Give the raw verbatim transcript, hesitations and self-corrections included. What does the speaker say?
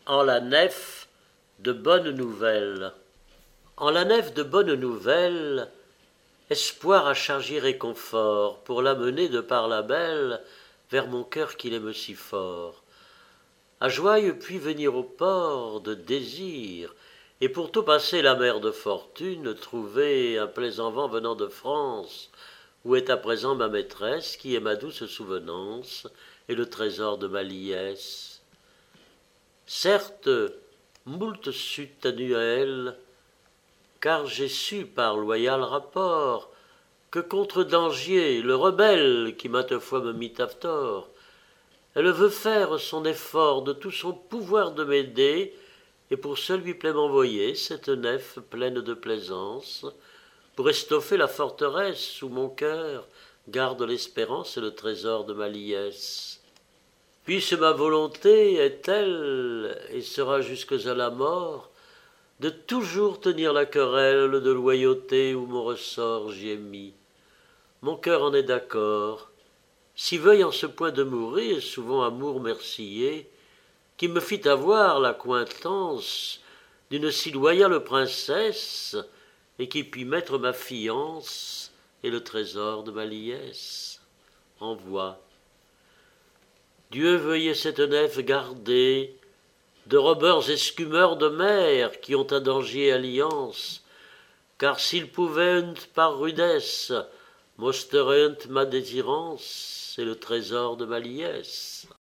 En la nef de bonnes nouvelles. En la nef de bonnes nouvelles, espoir a chargé réconfort pour l'amener de par la belle vers mon cœur qu'il aime si fort. À joie puis venir au port de désir, et pour tout passer la mer de fortune, trouver un plaisant vent venant de France, où est à présent ma maîtresse, qui est ma douce souvenance, et le trésor de ma liesse. Certes, moult sut annuel, car j'ai su par loyal rapport que contre Dangier, le rebelle qui maintes fois me mit à tort, elle veut faire son effort de tout son pouvoir de m'aider, et pour ce lui plaît m'envoyer cette nef pleine de plaisance, pour estoffer la forteresse où mon cœur garde l'espérance et le trésor de ma liesse. Puisse ma volonté est-elle, et sera jusques à la mort, de toujours tenir la querelle de loyauté où mon ressort j'y ai mis. Mon cœur en est d'accord, si veuille en ce point de mourir, souvent amour mercier, qui me fit avoir l'accointance d'une si loyale princesse, et qui puis mettre ma fiance et le trésor de ma liesse. Envoie. Dieu veuillez cette nef garder de robbers escumeurs de mer qui ont à Dangier alliance, car s'ils pouvaient par rudesse mostrent ma désirance et le trésor de ma liesse.